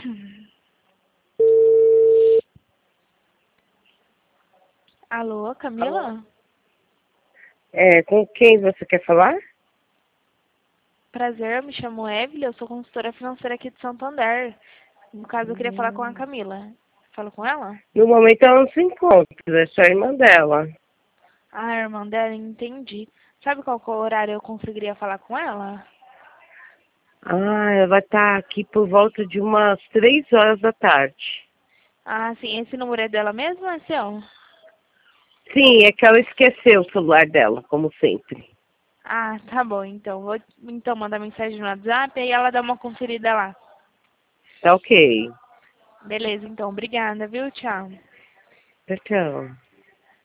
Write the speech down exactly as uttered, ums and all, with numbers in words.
Alô, Camila? É, com quem você quer falar? Prazer, eu me chamo Evelyn, eu sou consultora financeira aqui de Santander. No caso, eu queria falar com a Camila. Falo com ela? No momento ela não se encontra, é só a irmã dela. Ah, irmã dela, entendi. Sabe qual que é o horário eu conseguiria falar com ela? Ah, ela vai estar aqui por volta de umas três horas da tarde. Ah, sim, esse número é dela mesmo ou é seu? Sim, é que ela esqueceu o celular dela, como sempre. Ah, tá bom, então. Vou então mandar mensagem no WhatsApp e ela dá uma conferida lá. Tá ok. Beleza, então. Obrigada, viu? Tchau. Tchau, tchau.